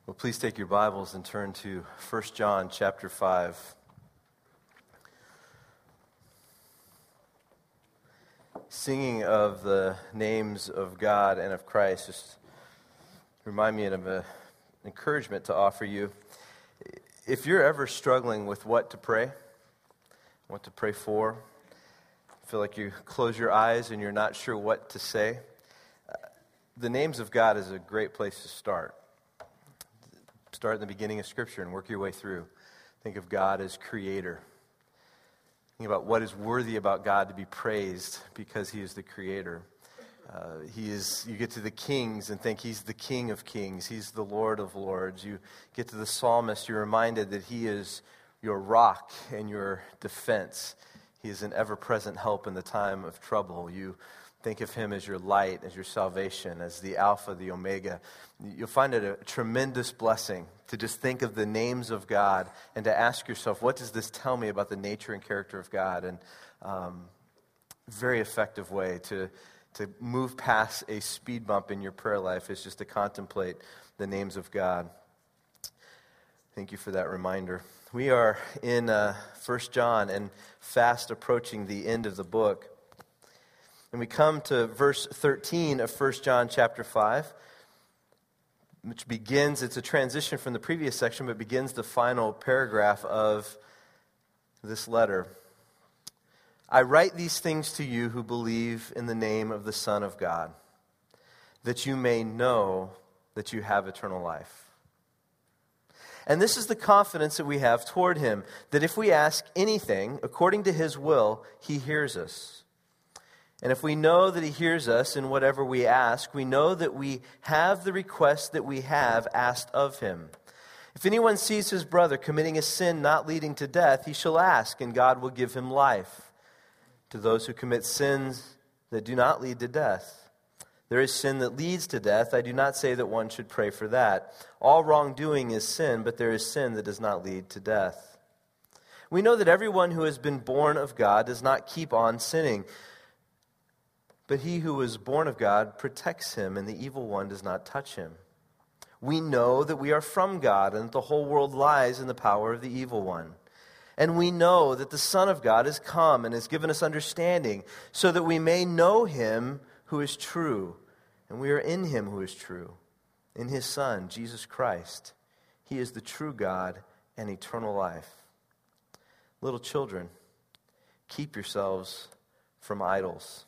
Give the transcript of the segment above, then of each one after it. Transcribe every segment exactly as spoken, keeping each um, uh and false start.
Well, please take your Bibles and turn to First John chapter five. Singing of the names of God and of Christ just remind me of an encouragement to offer you. If you're ever struggling with what to pray, what to pray for, feel like you close your eyes and you're not sure what to say, the names of God is a great place to start. Start in the beginning of Scripture and work your way through. Think of God as creator. Think about what is worthy about God to be praised because He is the creator. Uh, he is. You get to the kings and think He's the King of kings. He's the Lord of lords. You get to the psalmist, you're reminded that He is your rock and your defense. He is an ever-present help in the time of trouble. You think of Him as your light, as your salvation, as the Alpha, the Omega. You'll find it a tremendous blessing to just think of the names of God and to ask yourself, what does this tell me about the nature and character of God? And um, very effective way to, to move past a speed bump in your prayer life is just to contemplate the names of God. Thank you for that reminder. We are in uh, First John and fast approaching the end of the book. And we come to verse thirteen of First John chapter five, which begins, it's a transition from the previous section, but begins the final paragraph of this letter. I write these things to you who believe in the name of the Son of God, that you may know that you have eternal life. And this is the confidence that we have toward Him, that if we ask anything according to His will, He hears us. And if we know that He hears us in whatever we ask, we know that we have the request that we have asked of Him. If anyone sees his brother committing a sin not leading to death, he shall ask, and God will give him life. To those who commit sins that do not lead to death, there is sin that leads to death. I do not say that one should pray for that. All wrongdoing is sin, but there is sin that does not lead to death. We know that everyone who has been born of God does not keep on sinning. But he who is born of God protects him, and the evil one does not touch him. We know that we are from God, and that the whole world lies in the power of the evil one. And we know that the Son of God has come and has given us understanding, so that we may know Him who is true. And we are in Him who is true, in His Son, Jesus Christ. He is the true God and eternal life. Little children, keep yourselves from idols.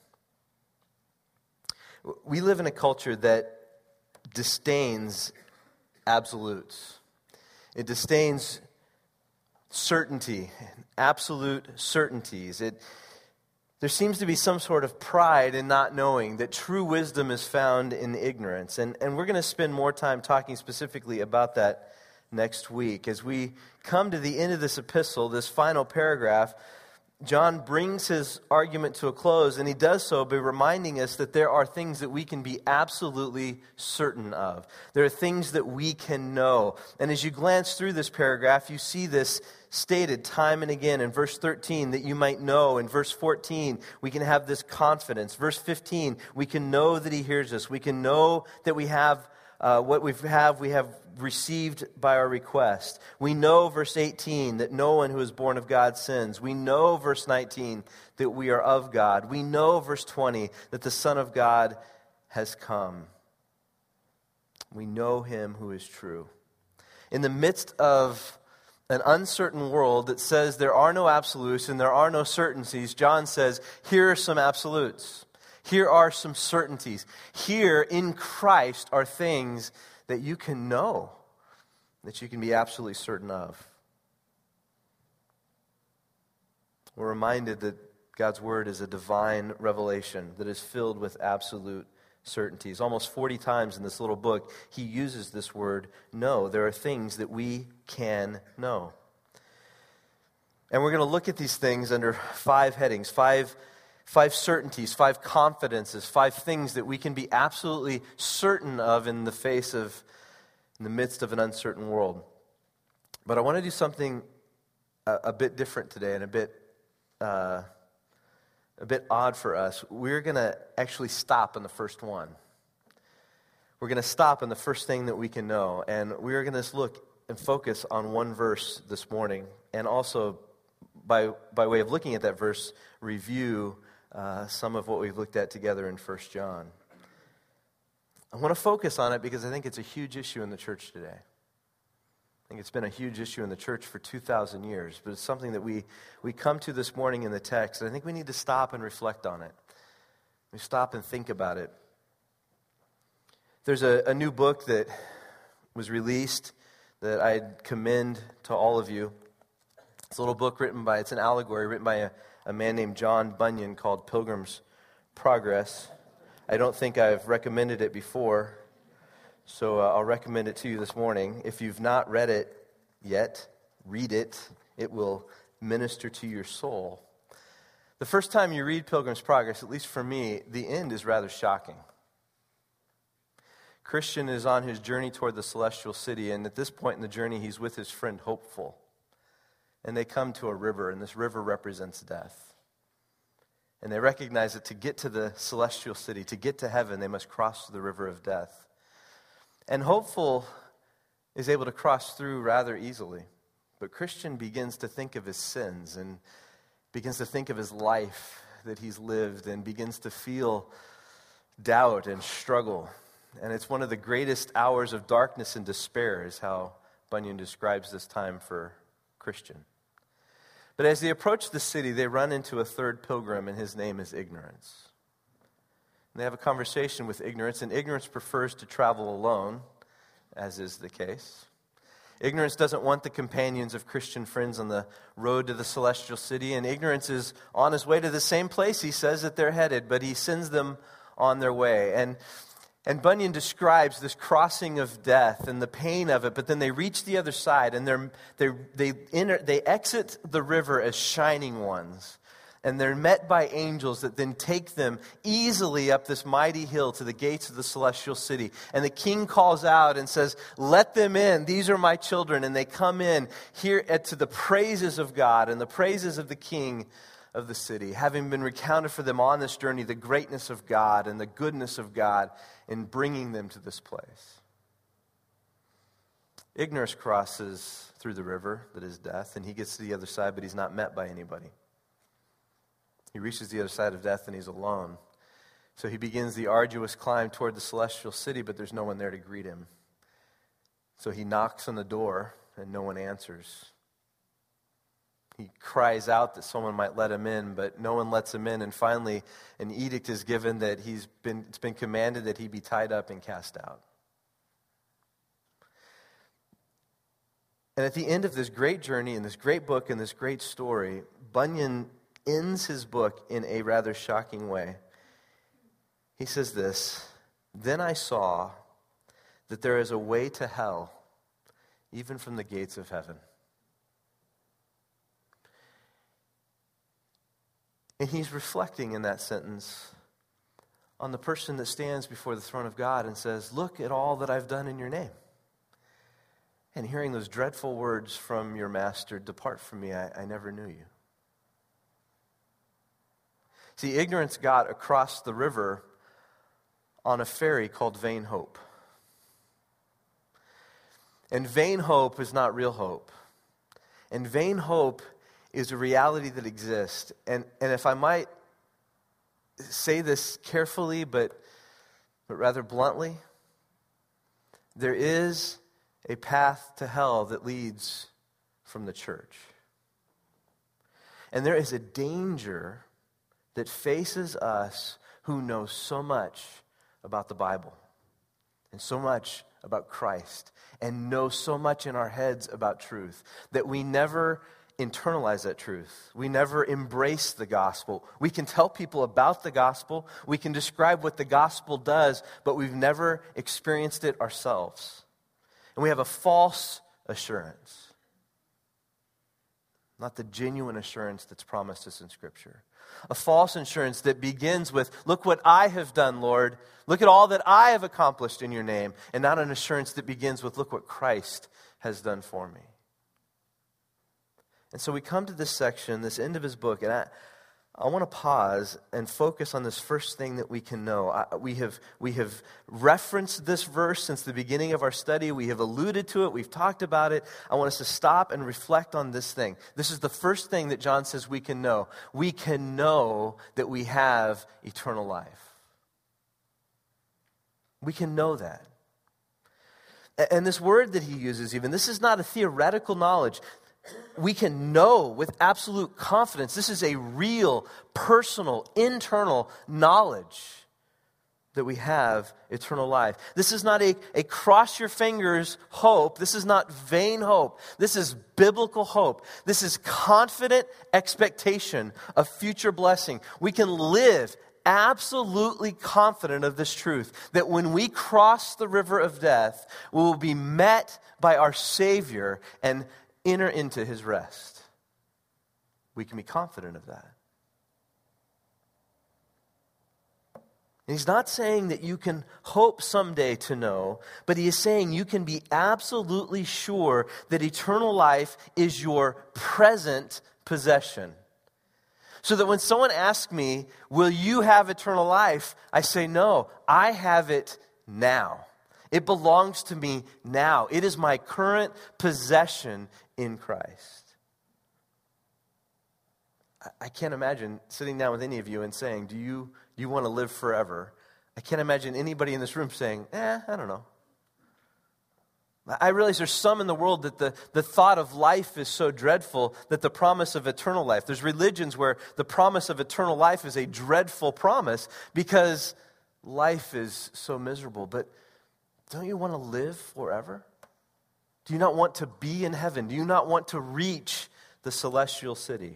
We live in a culture that disdains absolutes. It disdains certainty, absolute certainties. It, there seems to be some sort of pride in not knowing that true wisdom is found in ignorance. And, and we're going to spend more time talking specifically about that next week. As we come to the end of this epistle, this final paragraph, John brings his argument to a close, and he does so by reminding us that there are things that we can be absolutely certain of. There are things that we can know. And as you glance through this paragraph, you see this stated time and again in verse thirteen, that you might know. In verse fourteen, we can have this confidence. Verse fifteen, we can know that He hears us. We can know that we have uh, what we have, we have received by our request. We know, verse eighteen, that no one who is born of God sins. We know, verse nineteen, that we are of God. We know, verse twenty, that the Son of God has come. We know Him who is true. In the midst of an uncertain world that says there are no absolutes and there are no certainties, John says, here are some absolutes. Here are some certainties. Here in Christ are things that you can know, that you can be absolutely certain of. We're reminded that God's Word is a divine revelation that is filled with absolute certainties. Almost forty times in this little book, he uses this word, know. There are things that we can know. And we're going to look at these things under five headings, five Five certainties, five confidences, five things that we can be absolutely certain of in the face of, in the midst of an uncertain world. But I want to do something a, a bit different today and a bit, uh, a bit odd for us. We're going to actually stop on the first one. we're going to stop on the first thing that we can know. And we're going to look and focus on one verse this morning. And also, by, by way of looking at that verse, review uh, some of what we've looked at together in First John. I want to focus on it because I think it's a huge issue in the church today. I think it's been a huge issue in the church for two thousand years, but it's something that we, we come to this morning in the text, and I think we need to stop and reflect on it. We stop and think about it. There's a, a new book that was released that I'd commend to all of you. It's a little book written by, it's an allegory written by a, a man named John Bunyan called Pilgrim's Progress. I don't think I've recommended it before, so uh, I'll recommend it to you this morning. If you've not read it yet, read it. It will minister to your soul. The first time you read Pilgrim's Progress, at least for me, the end is rather shocking. Christian is on his journey toward the celestial city, and at this point in the journey, he's with his friend Hopeful. And they come to a river, and this river represents death. And they recognize that to get to the celestial city, to get to heaven, they must cross the river of death. And Hopeful is able to cross through rather easily. But Christian begins to think of his sins and begins to think of his life that he's lived and begins to feel doubt and struggle. And it's one of the greatest hours of darkness and despair is how Bunyan describes this time for Christian. But as they approach the city, they run into a third pilgrim, and his name is Ignorance. And they have a conversation with Ignorance, and Ignorance prefers to travel alone, as is the case. Ignorance doesn't want the companions of Christian friends on the road to the celestial city, and Ignorance is on his way to the same place he says that they're headed, but he sends them on their way. And And Bunyan describes this crossing of death and the pain of it, but then they reach the other side, and they're, they they enter, they exit the river as shining ones, and they're met by angels that then take them easily up this mighty hill to the gates of the celestial city. And the king calls out and says, "Let them in, these are my children," and they come in here at, to the praises of God and the praises of the king of the city, having been recounted for them on this journey, the greatness of God and the goodness of God in bringing them to this place. Ignorance crosses through the river that is death, and he gets to the other side, but he's not met by anybody. He reaches the other side of death, and he's alone. So he begins the arduous climb toward the celestial city, but there's no one there to greet him. So he knocks on the door, and no one answers. He cries out that someone might let him in, but no one lets him in. And finally, an edict is given that he's been, it's been commanded that he be tied up and cast out. And at the end of this great journey, in this great book, in this great story, Bunyan ends his book in a rather shocking way. He says this, "Then I saw that there is a way to hell, even from the gates of heaven." And he's reflecting in that sentence on the person that stands before the throne of God and says, "Look at all that I've done in your name." And hearing those dreadful words from your master, "Depart from me, I, I never knew you." See, Ignorance got across the river on a ferry called Vain Hope. And vain hope is not real hope. And vain hope is a reality that exists. And, and if I might say this carefully, but, but rather bluntly, there is a path to hell that leads from the church. And there is a danger that faces us who know so much about the Bible and so much about Christ and know so much in our heads about truth that we never internalize that truth. We never embrace the gospel. We can tell people about the gospel. We can describe what the gospel does, but we've never experienced it ourselves. And we have a false assurance, not the genuine assurance that's promised us in Scripture. A false assurance that begins with, "Look what I have done, Lord. Look at all that I have accomplished in your name." And not an assurance that begins with, "Look what Christ has done for me." And so we come to this section, this end of his book, and I, I want to pause and focus on this first thing that we can know. I, we have we have referenced this verse since the beginning of our study. We have alluded to it. We've talked about it. I want us to stop and reflect on this thing. This is the first thing that John says we can know. We can know that we have eternal life. We can know that. And this word that he uses even, this is not a theoretical knowledge. We can know with absolute confidence. This is a real, personal, internal knowledge that we have eternal life. This is not a, a cross your fingers hope. This is not vain hope. This is biblical hope. This is confident expectation of future blessing. We can live absolutely confident of this truth, that when we cross the river of death, we will be met by our Savior and enter into his rest. We can be confident of that. And he's not saying that you can hope someday to know, but he is saying you can be absolutely sure that eternal life is your present possession. So that when someone asks me, will you have eternal life? I say, no, I have it now. It belongs to me now. It is my current possession in Christ. I can't imagine sitting down with any of you and saying, do you, do you want to live forever? I can't imagine anybody in this room saying, eh, I don't know. I realize there's some in the world that the, the thought of life is so dreadful that the promise of eternal life. There's religions where the promise of eternal life is a dreadful promise because life is so miserable. But don't you want to live forever? Do you not want to be in heaven? Do you not want to reach the celestial city?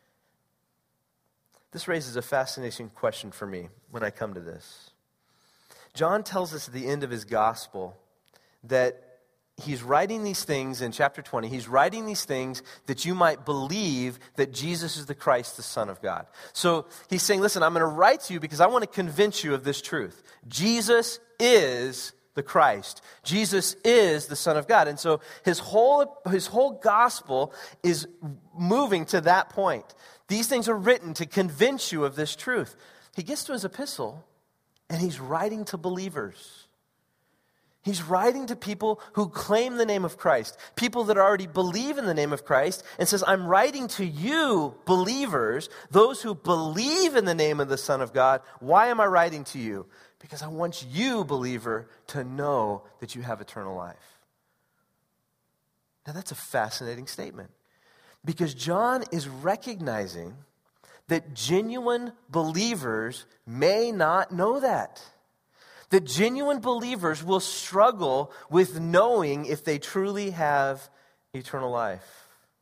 This raises a fascinating question for me when I come to this. John tells us at the end of his gospel that he's writing these things in chapter twenty. He's writing these things that you might believe that Jesus is the Christ, the Son of God. So he's saying, listen, I'm going to write to you because I want to convince you of this truth. Jesus is the Christ. Jesus is the Son of God. And so his whole, his whole gospel is moving to that point. These things are written to convince you of this truth. He gets to his epistle and he's writing to believers. He's writing to people who claim the name of Christ, people that already believe in the name of Christ, and says, I'm writing to you, believers, those who believe in the name of the Son of God. Why am I writing to you? Because I want you, believer, to know that you have eternal life. Now that's a fascinating statement, because John is recognizing that genuine believers may not know that. That genuine believers will struggle with knowing if they truly have eternal life.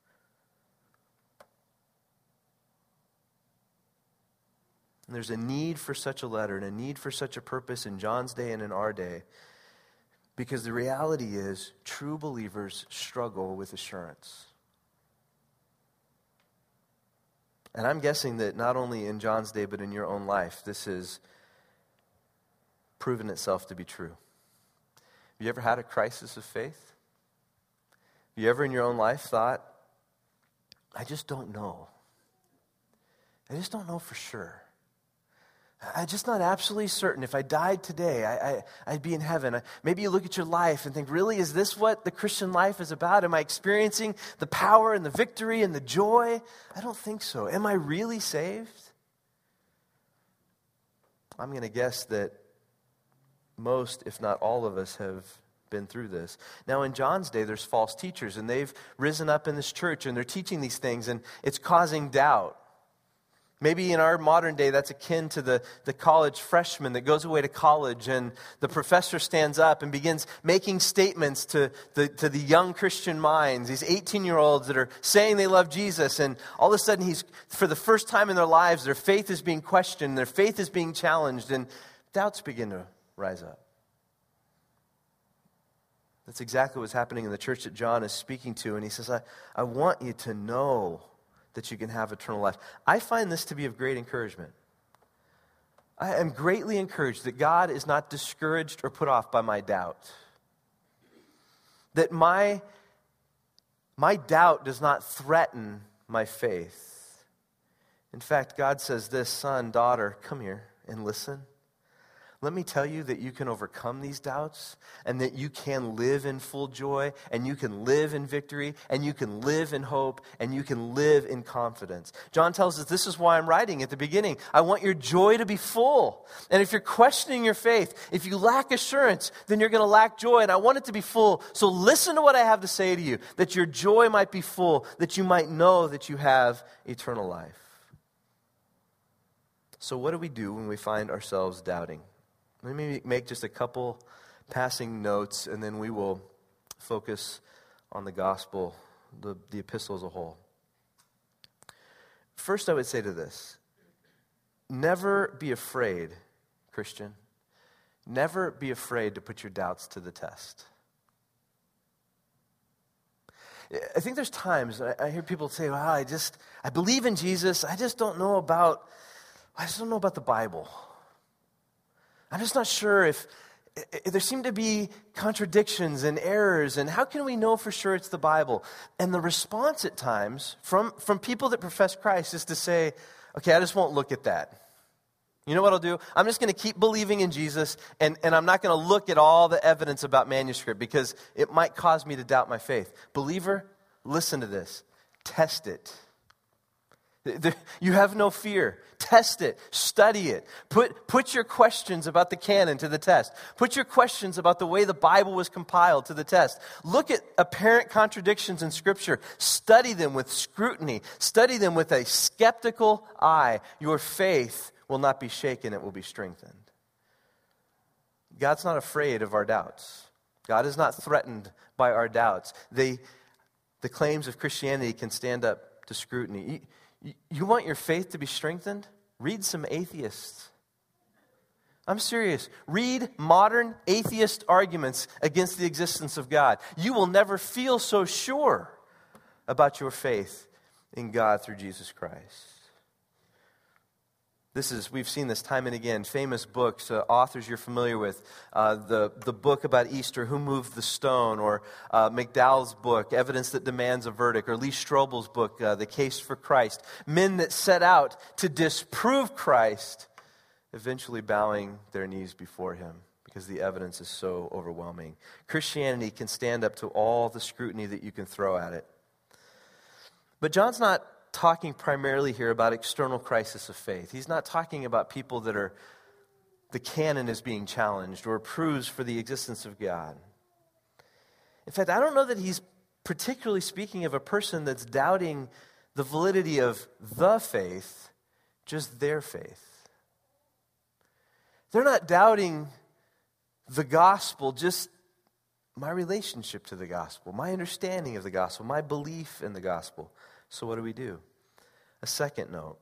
And there's a need for such a letter and a need for such a purpose in John's day and in our day, because the reality is true believers struggle with assurance. And I'm guessing that not only in John's day, but in your own life, this is proven itself to be true. Have you ever had a crisis of faith? Have you ever in your own life thought, I just don't know. I just don't know for sure. I'm just not absolutely certain. If I died today, I, I, I'd be in heaven. I, maybe you look at your life and think, really, is this what the Christian life is about? Am I experiencing the power and the victory and the joy? I don't think so. Am I really saved? I'm going to guess that most, if not all of us, have been through this. Now, in John's day, there's false teachers, and they've risen up in this church, and they're teaching these things, and it's causing doubt. Maybe in our modern day, that's akin to the, the college freshman that goes away to college, and the professor stands up and begins making statements to the, to the young Christian minds, these eighteen-year-olds that are saying they love Jesus, and all of a sudden, he's for the first time in their lives, their faith is being questioned, their faith is being challenged, and doubts begin to rise up. That's exactly what's happening in the church that John is speaking to. And he says, I, I want you to know that you can have eternal life. I find this to be of great encouragement. I am greatly encouraged that God is not discouraged or put off by my doubt. That my, my doubt does not threaten my faith. In fact, God says this, son, daughter, come here and listen. Let me tell you that you can overcome these doubts and that you can live in full joy and you can live in victory and you can live in hope and you can live in confidence. John tells us this is why I'm writing at the beginning. I want your joy to be full. And if you're questioning your faith, if you lack assurance, then you're going to lack joy, and I want it to be full. So listen to what I have to say to you, that your joy might be full, that you might know that you have eternal life. So what do we do when we find ourselves doubting? Let me make just a couple passing notes, and then we will focus on the gospel, the, the epistle as a whole. First, I would say to this, never be afraid, Christian. Never be afraid to put your doubts to the test. I think there's times I, I hear people say, well, I just, I believe in Jesus, I just don't know about, I just don't know about the Bible. I'm just not sure if, if there seem to be contradictions and errors, and how can we know for sure it's the Bible? And the response at times from, from people that profess Christ is to say, okay, I just won't look at that. You know what I'll do? I'm just going to keep believing in Jesus, and, and I'm not going to look at all the evidence about manuscript because it might cause me to doubt my faith. Believer, listen to this. Test it. You have no fear. Test it. Study it. Put, put your questions about the canon to the test. Put your questions about the way the Bible was compiled to the test. Look at apparent contradictions in Scripture. Study them with scrutiny. Study them with a skeptical eye. Your faith will not be shaken. It will be strengthened. God's not afraid of our doubts. God is not threatened by our doubts. They, the claims of Christianity can stand up to scrutiny. You want your faith to be strengthened? Read some atheists. I'm serious. Read modern atheist arguments against the existence of God. You will never feel so sure about your faith in God through Jesus Christ. This is, we've seen this time and again, famous books, uh, authors you're familiar with, uh, the, the book about Easter, Who Moved the Stone, or uh, McDowell's book, Evidence That Demands a Verdict, or Lee Strobel's book, uh, The Case for Christ. Men that set out to disprove Christ, eventually bowing their knees before him because the evidence is so overwhelming. Christianity can stand up to all the scrutiny that you can throw at it. But John's not talking primarily here about external crisis of faith. He's not talking about people that are, the canon is being challenged or proves for the existence of God. In fact, I don't know that he's particularly speaking of a person that's doubting the validity of the faith, just their faith. They're not doubting the gospel, just my relationship to the gospel, my understanding of the gospel, my belief in the gospel. So what do we do? A second note.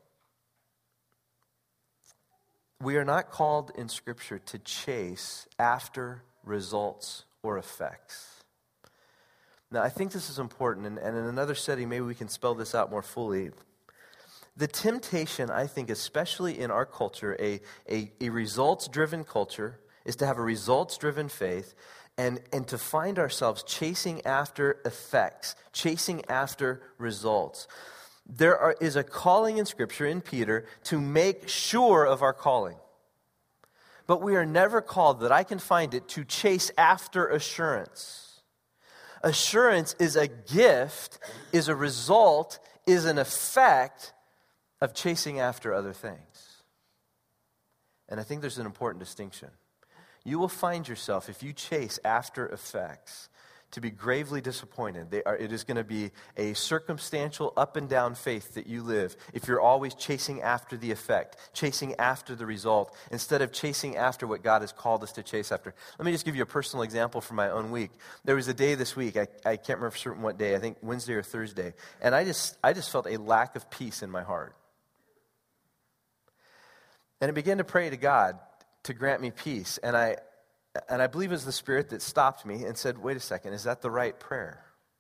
We are not called in Scripture to chase after results or effects. Now, I think this is important, and, and in another setting, maybe we can spell this out more fully. The temptation, I think, especially in our culture, a, a, a results-driven culture, is to have a results-driven faith, and, and to find ourselves chasing after effects, chasing after results. There are, is a calling in Scripture, in Peter, to make sure of our calling. But we are never called, that I can find it, to chase after assurance. Assurance is a gift, is a result, is an effect of chasing after other things. And I think there's an important distinction. You will find yourself, if you chase after effects, to be gravely disappointed. They are, it is going to be a circumstantial up and down faith that you live if you're always chasing after the effect, chasing after the result, instead of chasing after what God has called us to chase after. Let me just give you a personal example from my own week. There was a day this week, I, I can't remember for certain what day, I think Wednesday or Thursday, and I just, I just felt a lack of peace in my heart. And I began to pray to God to grant me peace. And I and I believe it was the Spirit that stopped me and said, wait a second, is that the right prayer?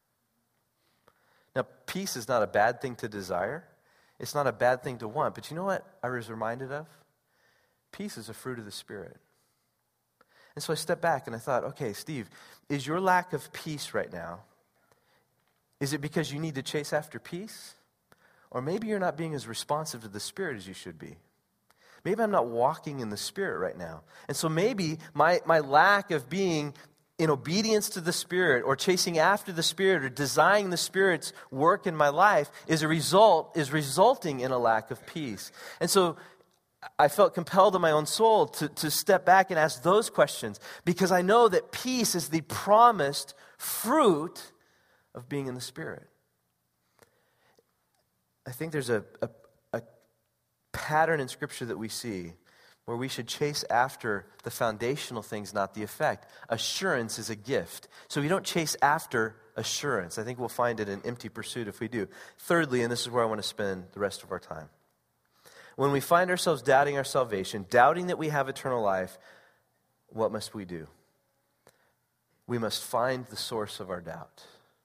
Now, peace is not a bad thing to desire. It's not a bad thing to want. But you know what I was reminded of? Peace is a fruit of the Spirit. And so I stepped back and I thought, okay, Steve, is your lack of peace right now, is it because you need to chase after peace? Or maybe you're not being as responsive to the Spirit as you should be. Maybe I'm not walking in the Spirit right now. And so maybe my, my lack of being in obedience to the Spirit or chasing after the Spirit or desiring the Spirit's work in my life is a result, is resulting in a lack of peace. And so I felt compelled in my own soul to, to step back and ask those questions, because I know that peace is the promised fruit of being in the Spirit. I think there's a, a, a pattern in Scripture that we see where we should chase after the foundational things, not the effect. Assurance is a gift. So we don't chase after assurance. I think we'll find it an empty pursuit if we do. Thirdly, and this is where I want to spend the rest of our time. When we find ourselves doubting our salvation, doubting that we have eternal life, what must we do? We must find the source of our doubt.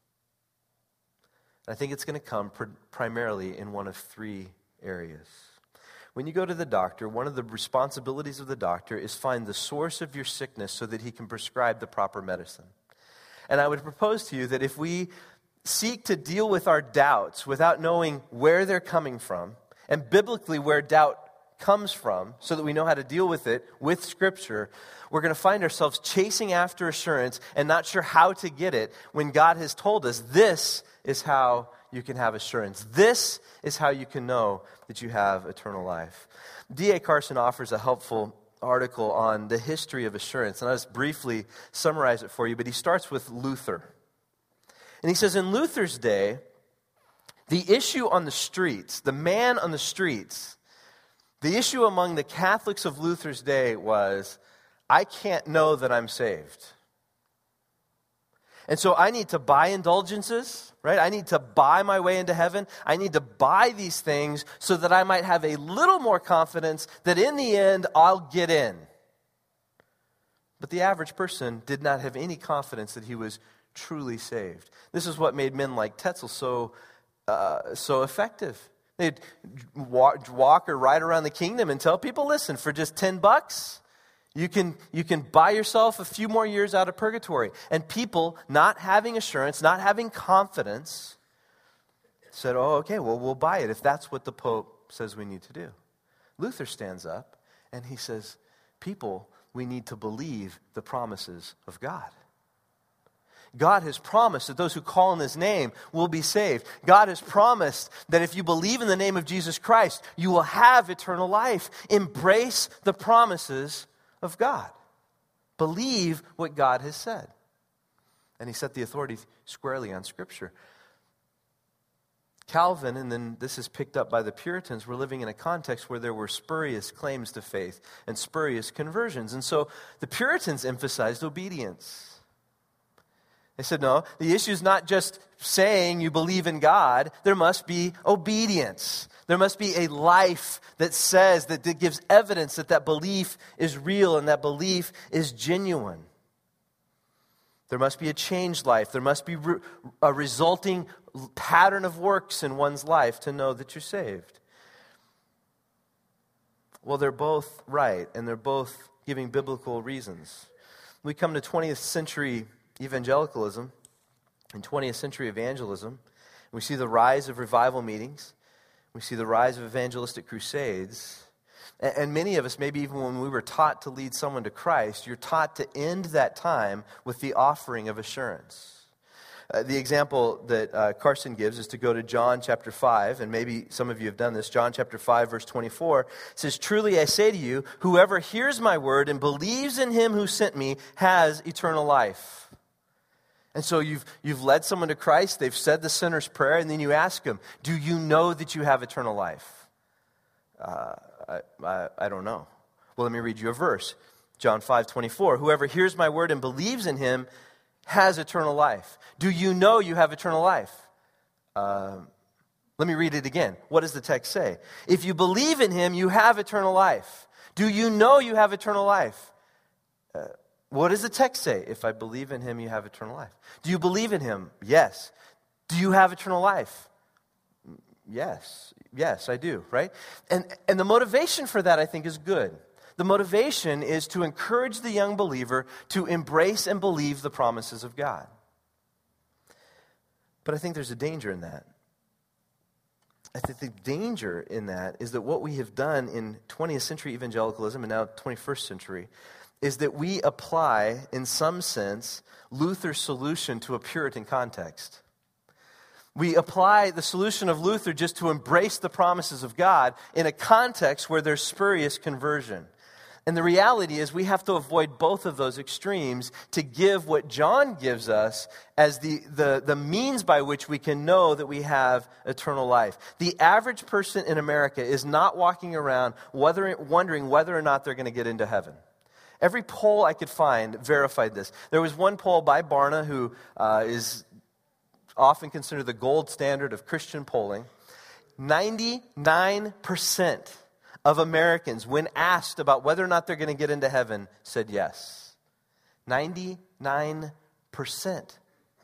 I think it's going to come pr- primarily in one of three areas. When you go to the doctor, one of the responsibilities of the doctor is find the source of your sickness so that he can prescribe the proper medicine. And I would propose to you that if we seek to deal with our doubts without knowing where they're coming from, and biblically where doubt comes from, so that we know how to deal with it with Scripture, we're going to find ourselves chasing after assurance and not sure how to get it when God has told us this is how you can have assurance. This is how you can know that you have eternal life. D A Carson offers a helpful article on the history of assurance, and I'll just briefly summarize it for you, but he starts with Luther. And he says, in Luther's day, the issue on the streets, the man on the streets, the issue among the Catholics of Luther's day was, I can't know that I'm saved. And so I need to buy indulgences, right? I need to buy my way into heaven. I need to buy these things so that I might have a little more confidence that in the end I'll get in. But the average person did not have any confidence that he was truly saved. This is what made men like Tetzel so Uh, so effective. They'd walk, walk or ride around the kingdom and tell people, listen, for just ten bucks, you can, you can buy yourself a few more years out of purgatory. And people, not having assurance, not having confidence, said, oh, okay, well, we'll buy it if that's what the Pope says we need to do. Luther stands up and he says, people, we need to believe the promises of God. God has promised that those who call on His name will be saved. God has promised that if you believe in the name of Jesus Christ, you will have eternal life. Embrace the promises of God. Believe what God has said. And he set the authority squarely on Scripture. Calvin, and then this is picked up by the Puritans, were living in a context where there were spurious claims to faith and spurious conversions. And so the Puritans emphasized obedience. They said, no, the issue is not just saying you believe in God. There must be obedience. There must be a life that says, that, that gives evidence that that belief is real and that belief is genuine. There must be a changed life. There must be re- a resulting pattern of works in one's life to know that you're saved. Well, they're both right, and they're both giving biblical reasons. We come to twentieth century evangelicalism and twentieth century evangelism. We see the rise of revival meetings. We see the rise of evangelistic crusades. And, and many of us, maybe even when we were taught to lead someone to Christ, you're taught to end that time with the offering of assurance. Uh, the example that uh, Carson gives is to go to John chapter five, and maybe some of you have done this. John chapter five, verse twenty-four says, truly I say to you, whoever hears my word and believes in him who sent me has eternal life. And so you've you've led someone to Christ, they've said the sinner's prayer, and then you ask them, do you know that you have eternal life? Uh, I, I, I don't know. Well, let me read you a verse. John five, twenty-four, whoever hears my word and believes in him has eternal life. Do you know you have eternal life? Uh, let me read it again. What does the text say? If you believe in him, you have eternal life. Do you know you have eternal life? Uh, what does the text say? If I believe in him, you have eternal life. Do you believe in him? Yes. Do you have eternal life? Yes. Yes, I do, right? And, and the motivation for that, I think, is good. The motivation is to encourage the young believer to embrace and believe the promises of God. But I think there's a danger in that. I think the danger in that is that what we have done in twentieth century evangelicalism and now twenty-first century is that we apply, in some sense, Luther's solution to a Puritan context. We apply the solution of Luther just to embrace the promises of God in a context where there's spurious conversion. And the reality is we have to avoid both of those extremes to give what John gives us as the, the, the means by which we can know that we have eternal life. The average person in America is not walking around whether, wondering whether or not they're going to get into heaven. Every poll I could find verified this. There was one poll by Barna, who uh, is often considered the gold standard of Christian polling. ninety-nine percent of Americans, when asked about whether or not they're going to get into heaven, said yes. ninety-nine percent.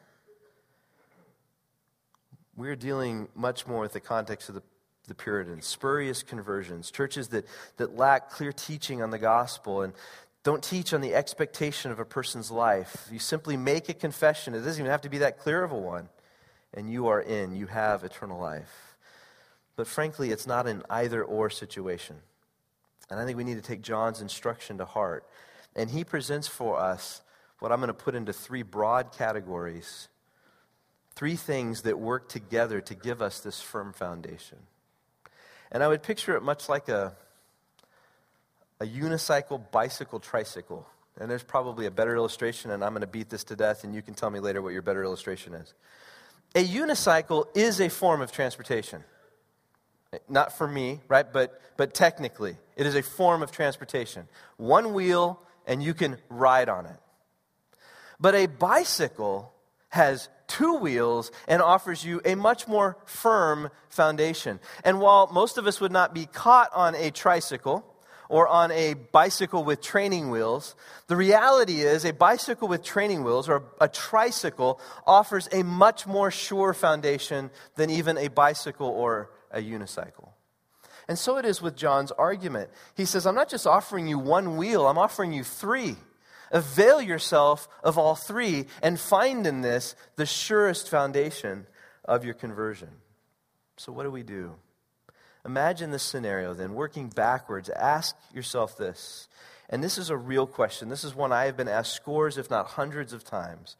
We're dealing much more with the context of the, the Puritans, spurious conversions, churches that, that lack clear teaching on the gospel and don't teach on the expectation of a person's life. You simply make a confession. It doesn't even have to be that clear of a one. And you are in. You have eternal life. But frankly, it's not an either-or situation. And I think we need to take John's instruction to heart. And he presents for us what I'm going to put into three broad categories. Three things that work together to give us this firm foundation. And I would picture it much like a, a unicycle, bicycle, tricycle. And there's probably a better illustration, and I'm going to beat this to death, and you can tell me later what your better illustration is. A unicycle is a form of transportation. Not for me, right? But but technically, it is a form of transportation. One wheel, and you can ride on it. But a bicycle has two wheels and offers you a much more firm foundation. And while most of us would not be caught on a tricycle or on a bicycle with training wheels, the reality is a bicycle with training wheels or a tricycle offers a much more sure foundation than even a bicycle or a unicycle. And so it is with John's argument. He says, I'm not just offering you one wheel, I'm offering you three. Avail yourself of all three and find in this the surest foundation of your conversion. So what do we do? Imagine this scenario then, working backwards. Ask yourself this. And this is a real question. This is one I have been asked scores, if not hundreds of times.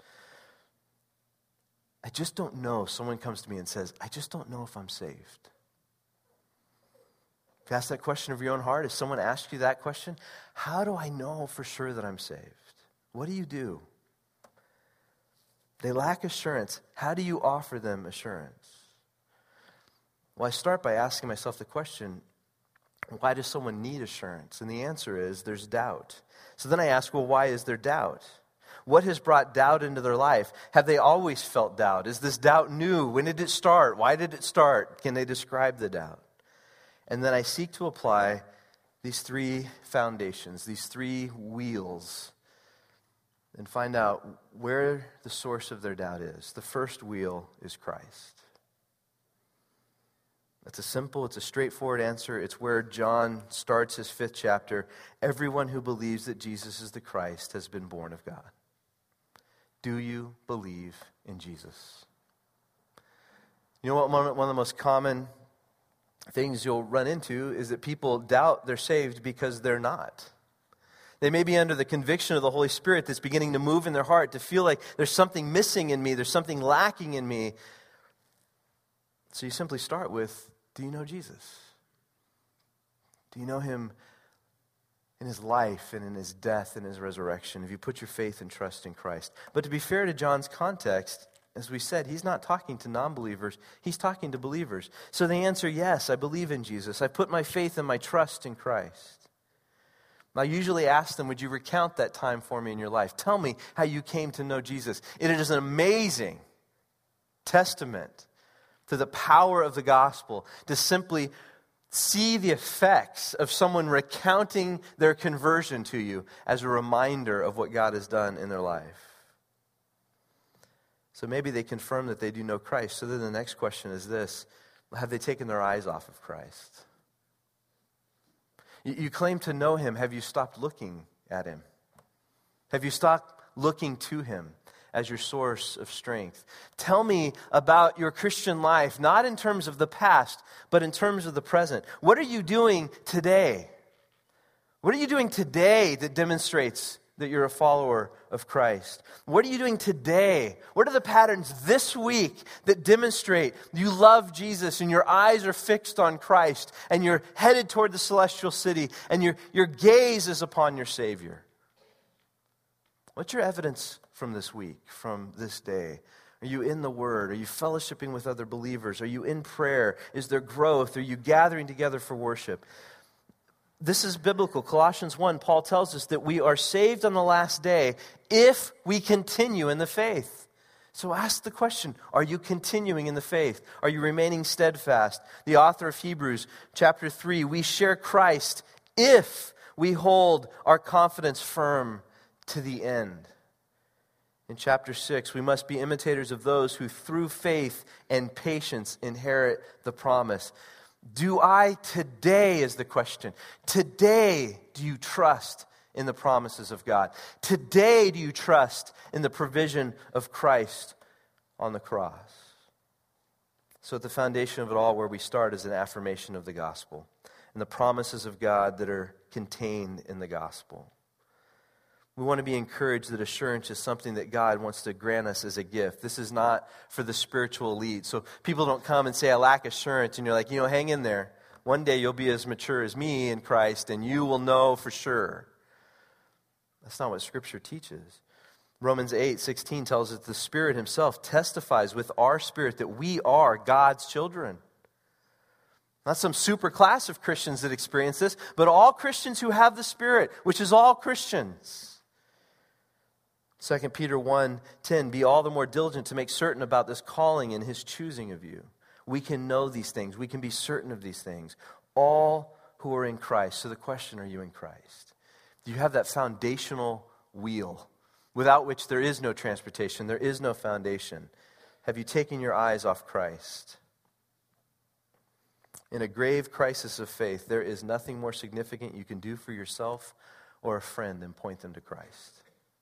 I just don't know. Someone comes to me and says, I just don't know if I'm saved. If you ask that question of your own heart, if someone asks you that question, how do I know for sure that I'm saved? What do you do? They lack assurance. How do you offer them assurance? Well, I start by asking myself the question, why does someone need assurance? And the answer is, there's doubt. So then I ask, well, why is there doubt? What has brought doubt into their life? Have they always felt doubt? Is this doubt new? When did it start? Why did it start? Can they describe the doubt? And then I seek to apply these three foundations, these three wheels, and find out where the source of their doubt is. The first wheel is Christ. It's a simple, it's a straightforward answer. It's where John starts his fifth chapter. Everyone who believes that Jesus is the Christ has been born of God. Do you believe in Jesus? You know what? One of the most common things you'll run into is that people doubt they're saved because they're not. They may be under the conviction of the Holy Spirit that's beginning to move in their heart, to feel like there's something missing in me, there's something lacking in me. So you simply start with, do you know Jesus? Do you know him in his life and in his death and his resurrection? Have you put your faith and trust in Christ? But to be fair to John's context, as we said, he's not talking to non-believers. He's talking to believers. So the answer, yes, I believe in Jesus. I put my faith and my trust in Christ. I usually ask them, would you recount that time for me in your life? Tell me how you came to know Jesus. It is an amazing testament to the power of the gospel to simply see the effects of someone recounting their conversion to you as a reminder of what God has done in their life. So maybe they confirm that they do know Christ. So then the next question is this: have they taken their eyes off of Christ? You, you claim to know him. Have you stopped looking at him? Have you stopped looking to him? as your source of strength. Tell me about your Christian life, not in terms of the past, but in terms of the present. What are you doing today? What are you doing today that demonstrates that you're a follower of Christ? What are you doing today? What are the patterns this week that demonstrate you love Jesus and your eyes are fixed on Christ and you're headed toward the celestial city and your, your gaze is upon your Savior? What's your evidence from this week, from this day? Are you in the Word? Are you fellowshipping with other believers? Are you in prayer? Is there growth? Are you gathering together for worship? This is biblical. Colossians one, Paul tells us that we are saved on the last day if we continue in the faith. So ask the question, are you continuing in the faith? Are you remaining steadfast? The author of Hebrews chapter three, we share Christ if we hold our confidence firm to the end. In chapter six, we must be imitators of those who through faith and patience inherit the promise. Do I today, is the question. Today, do you trust in the promises of God? Today, do you trust in the provision of Christ on the cross? So at the foundation of it all, where we start, is an affirmation of the gospel and the promises of God that are contained in the gospel. We want to be encouraged that assurance is something that God wants to grant us as a gift. This is not for the spiritual elite. So people don't come and say, I lack assurance. And you're like, you know, hang in there. One day you'll be as mature as me in Christ and you will know for sure. That's not what Scripture teaches. Romans eight sixteen tells us the Spirit Himself testifies with our spirit that we are God's children. Not some super class of Christians that experience this, but all Christians who have the Spirit, which is all Christians. Second Peter one ten, be all the more diligent to make certain about this calling and His choosing of you. We can know these things. We can be certain of these things. All who are in Christ. So the question, are you in Christ? Do you have that foundational wheel without which there is no transportation, there is no foundation? Have you taken your eyes off Christ? In a grave crisis of faith, there is nothing more significant you can do for yourself or a friend than point them to Christ.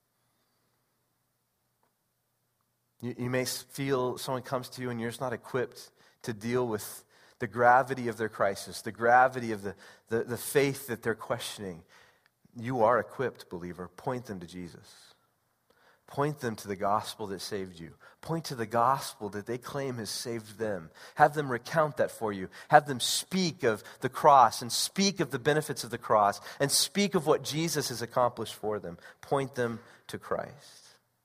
You, you may feel someone comes to you and you're just not equipped to deal with the gravity of their crisis, the gravity of the, the, the faith that they're questioning. You are equipped, believer. Point them to Jesus. Point them to the gospel that saved you. Point to the gospel that they claim has saved them. Have them recount that for you. Have them speak of the cross and speak of the benefits of the cross and speak of what Jesus has accomplished for them. Point them to Christ.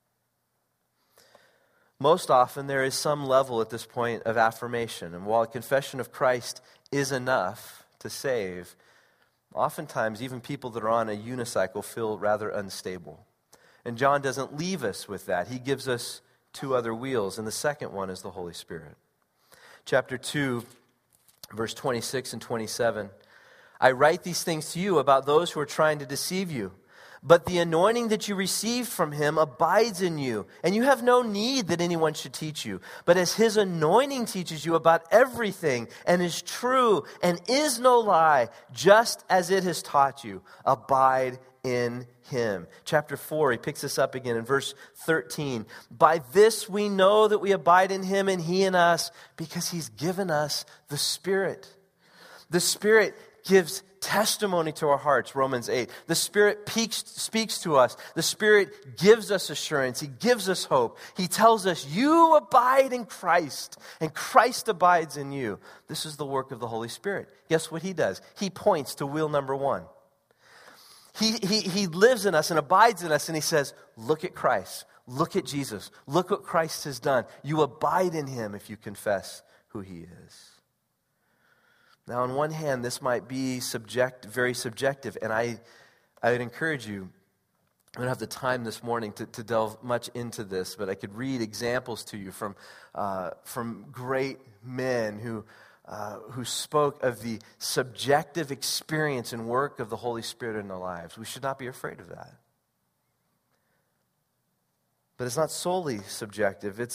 Most often there is some level at this point of affirmation. And while a confession of Christ is enough to save, oftentimes even people that are on a unicycle feel rather unstable. And John doesn't leave us with that. He gives us two other wheels, and the second one is the Holy Spirit. Chapter two, verse twenty-six and twenty-seven. I write these things to you about those who are trying to deceive you. But the anointing that you received from Him abides in you, and you have no need that anyone should teach you. But as His anointing teaches you about everything, and is true, and is no lie, just as it has taught you, abide in Him. Chapter four, he picks this up again in verse thirteen. By this we know that we abide in Him and He in us, because He's given us the Spirit. The Spirit gives testimony to our hearts, Romans eight. The Spirit peaks, speaks to us. The Spirit gives us assurance. He gives us hope. He tells us, you abide in Christ, and Christ abides in you. This is the work of the Holy Spirit. Guess what He does? He points to wheel number one. He, he, he lives in us and abides in us, and He says, look at Christ. Look at Jesus. Look what Christ has done. You abide in Him if you confess who He is. Now, on one hand, this might be subject, very subjective, and I, I would encourage you, I don't have the time this morning to, to delve much into this, but I could read examples to you from, uh, from great men who, uh, who spoke of the subjective experience and work of the Holy Spirit in their lives. We should not be afraid of that. But it's not solely subjective. It's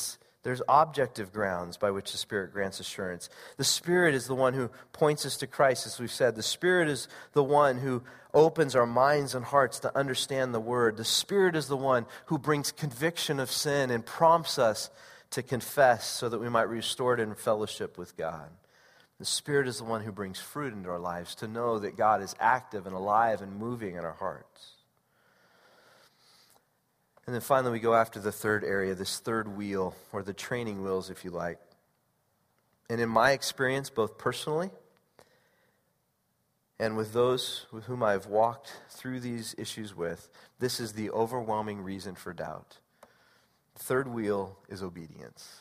There's objective grounds by which the Spirit grants assurance. The Spirit is the one who points us to Christ, as we've said. The Spirit is the one who opens our minds and hearts to understand the Word. The Spirit is the one who brings conviction of sin and prompts us to confess so that we might be restored in fellowship with God. The Spirit is the one who brings fruit into our lives to know that God is active and alive and moving in our hearts. And then finally we go after the third area, this third wheel, or the training wheels, if you like. And in my experience, both personally and with those with whom I've walked through these issues with, this is the overwhelming reason for doubt. The third wheel is obedience.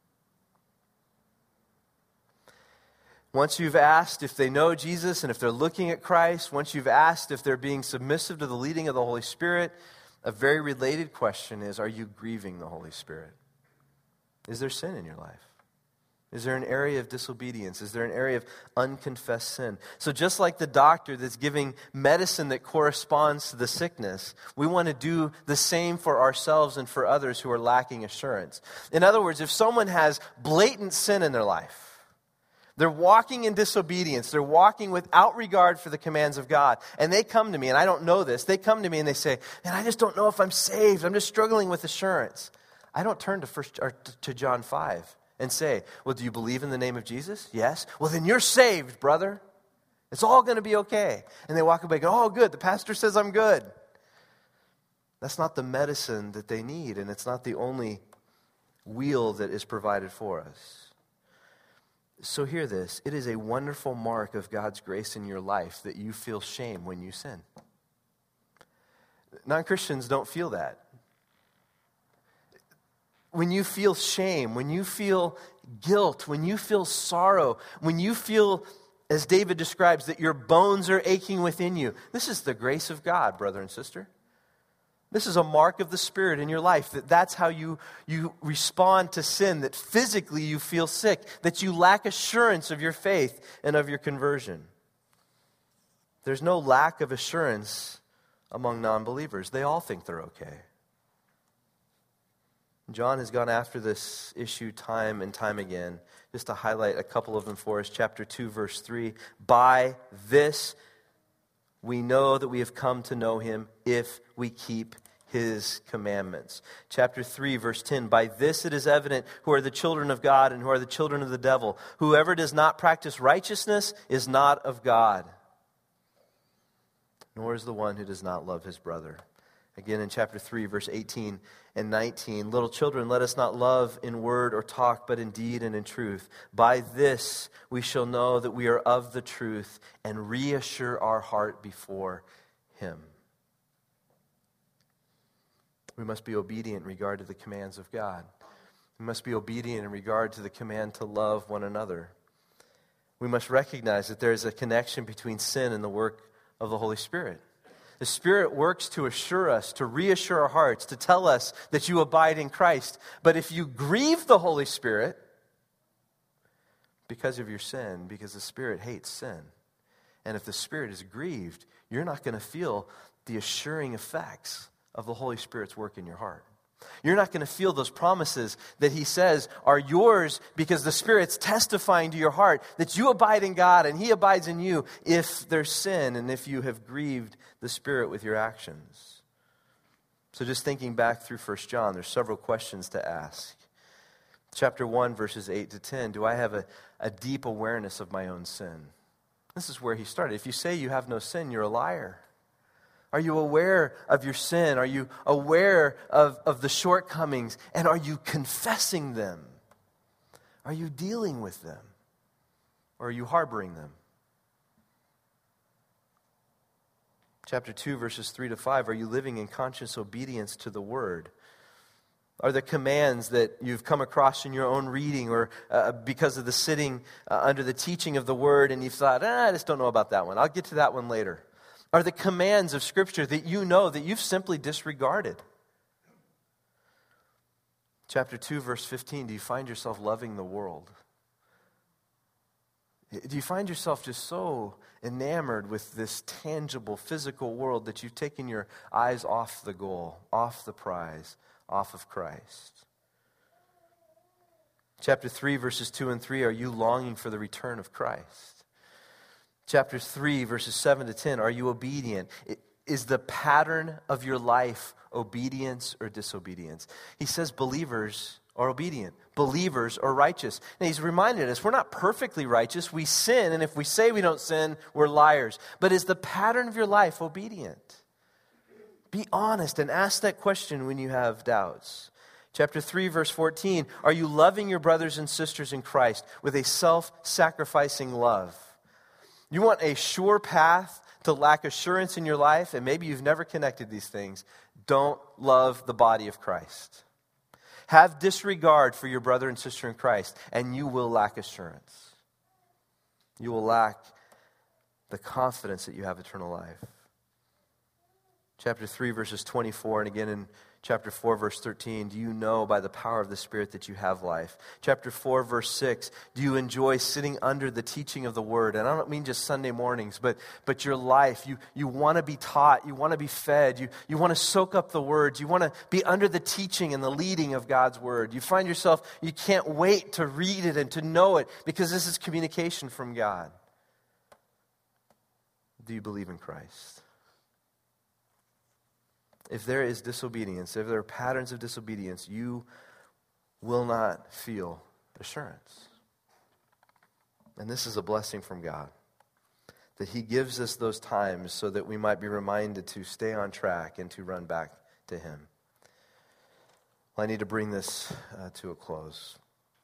Once you've asked if they know Jesus and if they're looking at Christ, once you've asked if they're being submissive to the leading of the Holy Spirit, a very related question is, are you grieving the Holy Spirit? Is there sin in your life? Is there an area of disobedience? Is there an area of unconfessed sin? So just like the doctor that's giving medicine that corresponds to the sickness, we want to do the same for ourselves and for others who are lacking assurance. In other words, if someone has blatant sin in their life, they're walking in disobedience. They're walking without regard for the commands of God. And they come to me, and I don't know this. They come to me and they say, man, I just don't know if I'm saved. I'm just struggling with assurance. I don't turn to first or to John five and say, well, do you believe in the name of Jesus? Yes. Well, then you're saved, brother. It's all going to be okay. And they walk away and go, oh, good. The pastor says I'm good. That's not the medicine that they need, and it's not the only wheel that is provided for us. So hear this. It is a wonderful mark of God's grace in your life that you feel shame when you sin. Non-Christians don't feel that. When you feel shame, when you feel guilt, when you feel sorrow, when you feel, as David describes, that your bones are aching within you, this is the grace of God, brother and sister. This is a mark of the Spirit in your life, that that's how you, you respond to sin, that physically you feel sick, that you lack assurance of your faith and of your conversion. There's no lack of assurance among non-believers. They all think they're okay. John has gone after this issue time and time again. Just to highlight a couple of them for us, chapter two, verse three, by this we know that we have come to know him if we keep his commandments. Chapter three, verse ten, by this it is evident who are the children of God and who are the children of the devil. Whoever does not practice righteousness is not of God, nor is the one who does not love his brother. Again in chapter three, verse eighteen and nineteen, little children, let us not love in word or talk, but in deed and in truth. By this we shall know that we are of the truth and reassure our heart before him. We must be obedient in regard to the commands of God. We must be obedient in regard to the command to love one another. We must recognize that there is a connection between sin and the work of the Holy Spirit. The Spirit works to assure us, to reassure our hearts, to tell us that you abide in Christ. But if you grieve the Holy Spirit because of your sin, because the Spirit hates sin, and if the Spirit is grieved, you're not going to feel the assuring effects of the Holy Spirit's work in your heart. You're not going to feel those promises that he says are yours because the Spirit's testifying to your heart that you abide in God and he abides in you if there's sin and if you have grieved the Spirit with your actions. So just thinking back through First John, there's several questions to ask. Chapter one, verses eight to ten, do I have a, a deep awareness of my own sin? This is where he started. If you say you have no sin, you're a liar. Are you aware of your sin? Are you aware of, of the shortcomings? And are you confessing them? Are you dealing with them? Or are you harboring them? Chapter two, verses three to five, are you living in conscious obedience to the Word? Are the commands that you've come across in your own reading or uh, because of the sitting uh, under the teaching of the Word and you've thought, ah, I just don't know about that one. I'll get to that one later. Are the commands of Scripture that you know that you've simply disregarded? Chapter two, verse fifteen, do you find yourself loving the world? Do you find yourself just so enamored with this tangible, physical world that you've taken your eyes off the goal, off the prize, off of Christ? Chapter three, verses two and three, are you longing for the return of Christ? Chapter three, verses seven to ten, are you obedient? Is the pattern of your life obedience or disobedience? He says believers are obedient. Believers are righteous. Now he's reminded us we're not perfectly righteous. We sin, and if we say we don't sin, we're liars. But is the pattern of your life obedient? Be honest and ask that question when you have doubts. Chapter three, verse fourteen, are you loving your brothers and sisters in Christ with a self-sacrificing love? You want a sure path to lack assurance in your life, and maybe you've never connected these things. Don't love the body of Christ. Have disregard for your brother and sister in Christ, and you will lack assurance. You will lack the confidence that you have eternal life. Chapter three, verses twenty-four, and again in chapter four, verse thirteen, do you know by the power of the Spirit that you have life? Chapter four, verse six, do you enjoy sitting under the teaching of the Word? And I don't mean just Sunday mornings, but but your life. You, you want to be taught. You want to be fed. You, you want to soak up the words. You want to be under the teaching and the leading of God's Word. You find yourself, you can't wait to read it and to know it because this is communication from God. Do you believe in Christ? If there is disobedience, if there are patterns of disobedience, you will not feel assurance. And this is a blessing from God, that He gives us those times so that we might be reminded to stay on track and to run back to Him. Well, I need to bring this uh, to a close.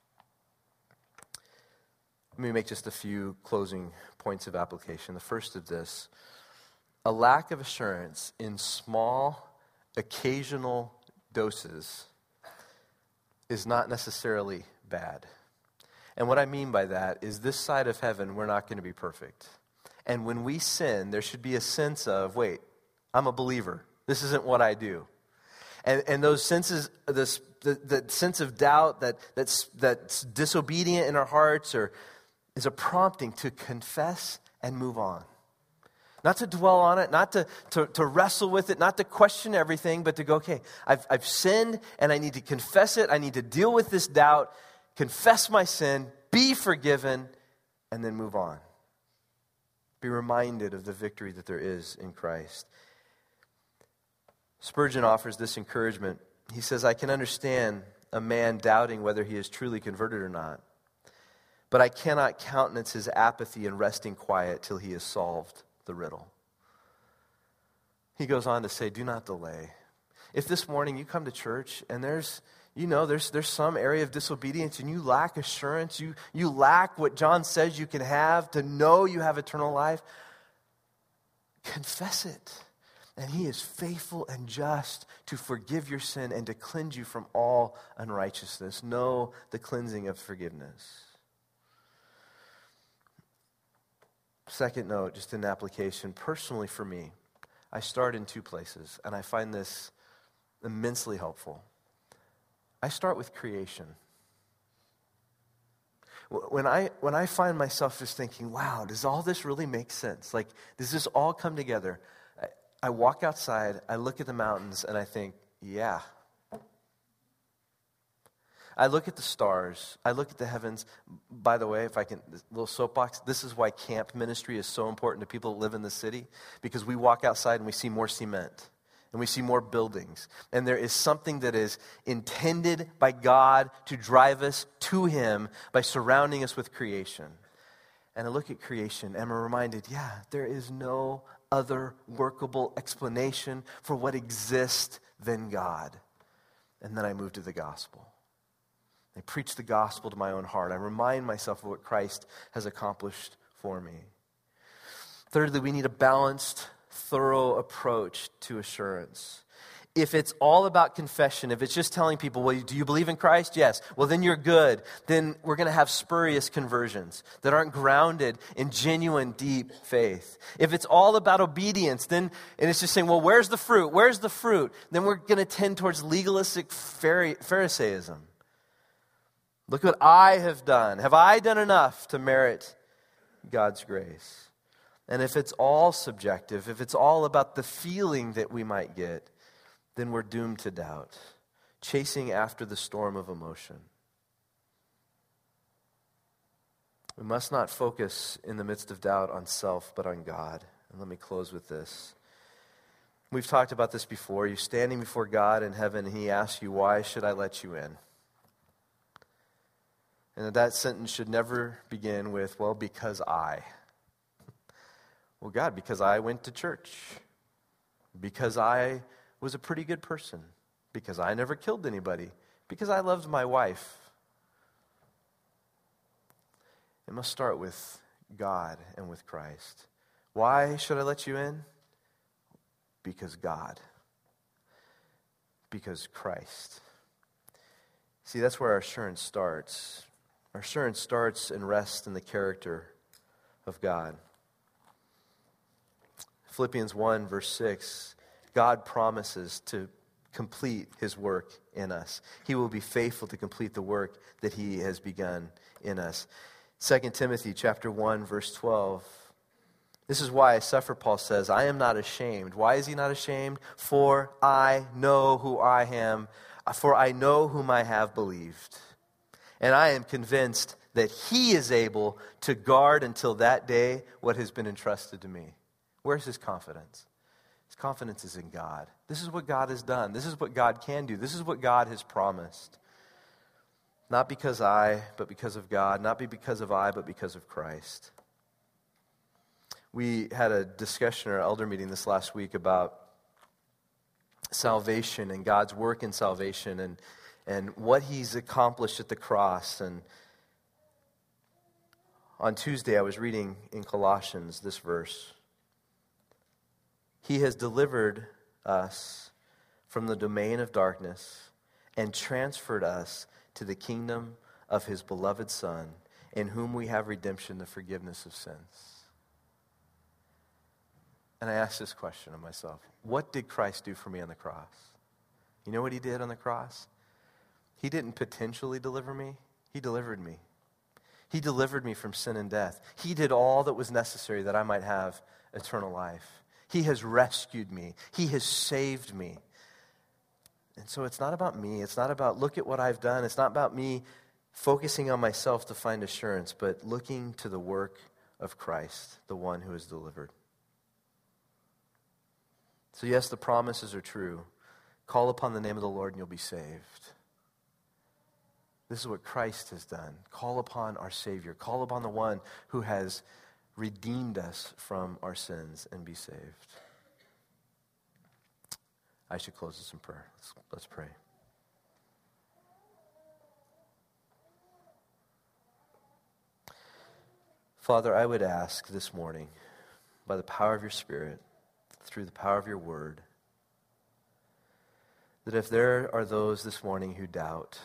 Let me make just a few closing points of application. The first of this, a lack of assurance in small occasional doses is not necessarily bad. And what I mean by that is this side of heaven, we're not going to be perfect. And when we sin, there should be a sense of, wait, I'm a believer. This isn't what I do. And and those senses, this the, the sense of doubt that that's that's disobedient in our hearts or is a prompting to confess and move on. Not to dwell on it, not to, to, to wrestle with it, not to question everything, but to go, okay, I've, I've sinned and I need to confess it. I need to deal with this doubt, confess my sin, be forgiven, and then move on. Be reminded of the victory that there is in Christ. Spurgeon offers this encouragement. He says, I can understand a man doubting whether he is truly converted or not, but I cannot countenance his apathy and resting quiet till he has solved the riddle. He goes on to say, do not delay. If this morning you come to church and there's, you know, there's there's some area of disobedience and you lack assurance, you, you lack what John says you can have to know you have eternal life, confess it. And He is faithful and just to forgive your sin and to cleanse you from all unrighteousness. Know the cleansing of forgiveness. Second note, just an application, personally for me, I start in two places, and I find this immensely helpful. I start with creation. When I when I find myself just thinking, wow, does all this really make sense? Like, does this all come together? I, I walk outside, I look at the mountains, and I think, yeah. I look at the stars. I look at the heavens. By the way, if I can, this little soapbox, this is why camp ministry is so important to people that live in the city, because we walk outside and we see more cement and we see more buildings. And there is something that is intended by God to drive us to Him by surrounding us with creation. And I look at creation and I'm reminded, yeah, there is no other workable explanation for what exists than God. And then I move to the gospel. I preach the gospel to my own heart. I remind myself of what Christ has accomplished for me. Thirdly, we need a balanced, thorough approach to assurance. If it's all about confession, if it's just telling people, well, do you believe in Christ? Yes. Well, then you're good. Then we're going to have spurious conversions that aren't grounded in genuine, deep faith. If it's all about obedience, then, and it's just saying, well, where's the fruit? Where's the fruit? Then we're going to tend towards legalistic Pharisaism. Look what I have done. Have I done enough to merit God's grace? And if it's all subjective, if it's all about the feeling that we might get, then we're doomed to doubt, chasing after the storm of emotion. We must not focus in the midst of doubt on self, but on God. And let me close with this. We've talked about this before. You're standing before God in heaven, and He asks you, why should I let you in? And that sentence should never begin with, well, because I. Well, God, because I went to church. Because I was a pretty good person. Because I never killed anybody. Because I loved my wife. It must start with God and with Christ. Why should I let you in? Because God. Because Christ. See, that's where our assurance starts. Our assurance starts and rests in the character of God. Philippians one, verse six, God promises to complete His work in us. He will be faithful to complete the work that He has begun in us. Second Timothy chapter one, verse twelve. This is why I suffer, Paul says, I am not ashamed. Why is he not ashamed? For I know who I am, for I know whom I have believed. And I am convinced that He is able to guard until that day what has been entrusted to me. Where's his confidence? His confidence is in God. This is what God has done. This is what God can do. This is what God has promised. Not because I, but because of God. Not because of I, but because of Christ. We had a discussion at our elder meeting this last week about salvation and God's work in salvation and, and what He's accomplished at the cross. And on Tuesday I was reading in Colossians this verse. He has delivered us from the domain of darkness and transferred us to the kingdom of His beloved Son, in whom we have redemption, the forgiveness of sins. And I asked this question of myself. What did Christ do for me on the cross? You know what He did on the cross? He didn't potentially deliver me. He delivered me. He delivered me from sin and death. He did all that was necessary that I might have eternal life. He has rescued me. He has saved me. And so it's not about me. It's not about, look at what I've done. It's not about me focusing on myself to find assurance, but looking to the work of Christ, the one who has delivered. So yes, the promises are true. Call upon the name of the Lord and you'll be saved. This is what Christ has done. Call upon our Savior. Call upon the one who has redeemed us from our sins and be saved. I should close this in prayer. Let's, let's pray. Father, I would ask this morning, by the power of your Spirit, through the power of your word, that if there are those this morning who doubt,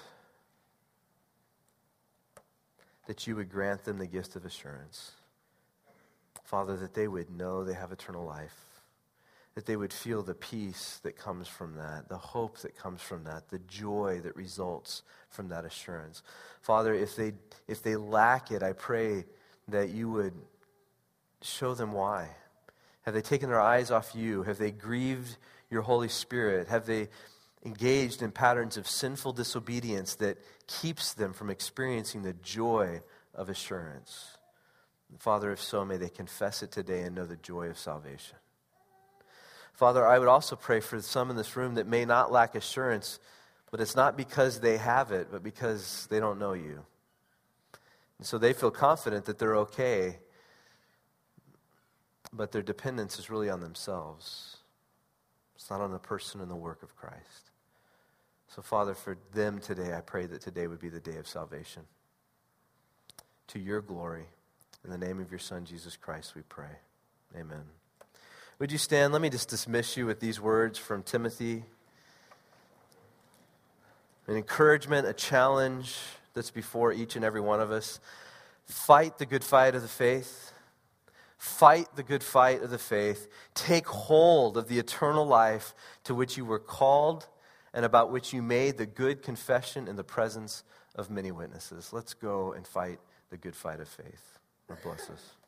that you would grant them the gift of assurance. Father, that they would know they have eternal life, that they would feel the peace that comes from that, the hope that comes from that, the joy that results from that assurance. Father, if they if they lack it, I pray that you would show them why. Have they taken their eyes off you? Have they grieved your Holy Spirit? Have they engaged in patterns of sinful disobedience that keeps them from experiencing the joy of assurance? Father, if so, may they confess it today and know the joy of salvation. Father, I would also pray for some in this room that may not lack assurance, but it's not because they have it, but because they don't know you. And so they feel confident that they're okay, but their dependence is really on themselves. It's not on the person and the work of Christ. So, Father, for them today, I pray that today would be the day of salvation. To your glory, in the name of your Son, Jesus Christ, we pray. Amen. Would you stand? Let me just dismiss you with these words from Timothy. An encouragement, a challenge that's before each and every one of us. Fight the good fight of the faith. Fight the good fight of the faith. Take hold of the eternal life to which you were called and about which you made the good confession in the presence of many witnesses. Let's go and fight the good fight of faith. Lord bless us.